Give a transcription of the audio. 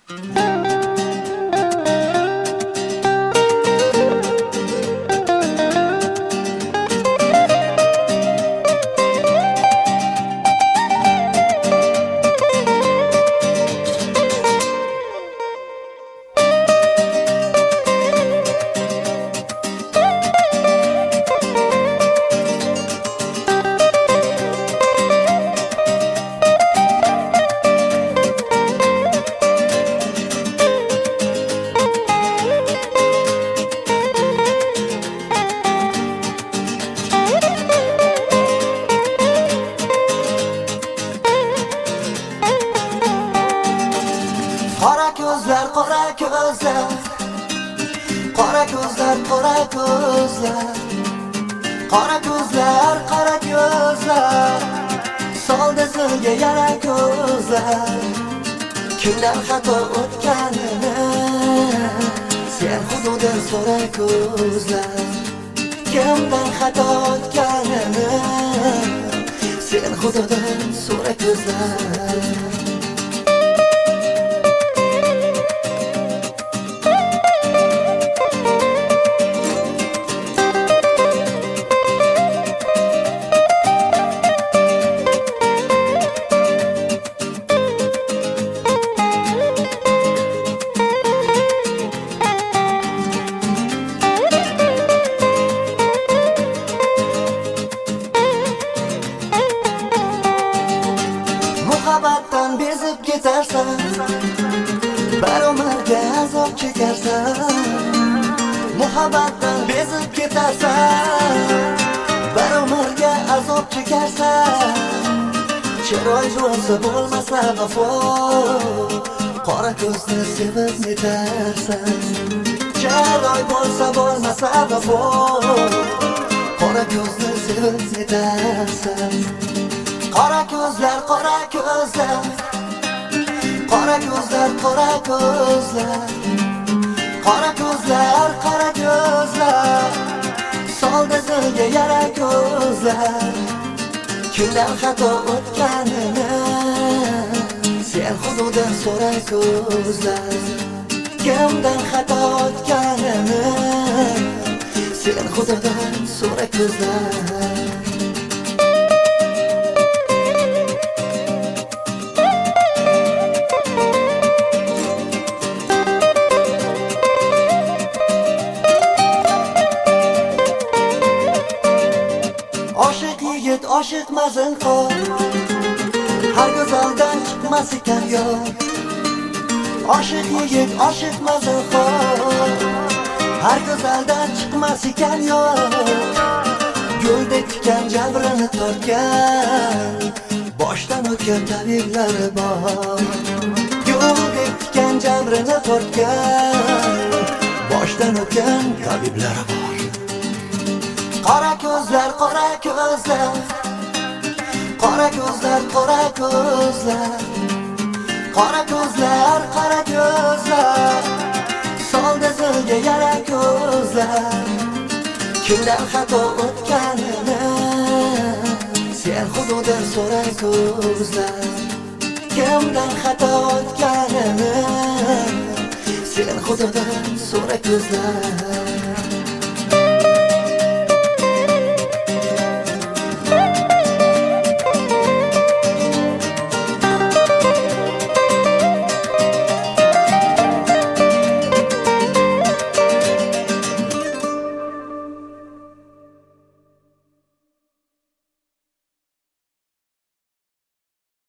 Qora ko'zlar, qora ko'zlar, qora ko'zlar, qora ko'zlar, qora ko'zlar, qora ko'zlar, soldi sizga yana ko'zlar. Kimdan xato o'tganini sen xudodan so'ra ko'zlar. Kimdan xato o'tganini sen xudodan so'ra ko'zlar. Muhabbatdan bezib ketarsan, bir umrga azob chekarsan. Muhabbatdan bezib ketarsan, bir umrga azob chekarsan. Chiroy bo'lsa bo'lmasa vafo, qora ko'zni sevib netarsan. Chiroy bo'lsa bo'lmasa vafo, qora ko'zni sevib netarsan. Qora ko'zlar, qora ko'zlar, qora ko'zlar, qora ko'zlar, qora ko'zlar, qora ko'zlar, soldi sizga yana ko'zlar. Kimdan xato o'tganini sen xudodan so'ra ko'zlar. Kimdan xato o'tganini sen xudodan so'ra ko'zlar. Oshiq yigit, oshiq mazinxor, har go'zaldan chiqmas ekan yor. Oshiq yigit, oshiq mazinxor, har go'zaldan chiqmas ekan yor. Yo'ldek tikan jabrini tortgan, boshdan o'tgan tabiblari bor. Yo'ldek tikan jabrini tortgan, boshdan o'tgan tabiblari bor. Qora ko'zlar, qora ko'zlar, qora ko'zlar, qora ko'zlar, qora ko'zlar, qora ko'zlar, soldi sizga yana ko'zlar. Kimdan xato o'tganini sen xudodan so'ra ko'zlar. Kimdan xato o'tganini sen xudodan so'ra ko'zlar.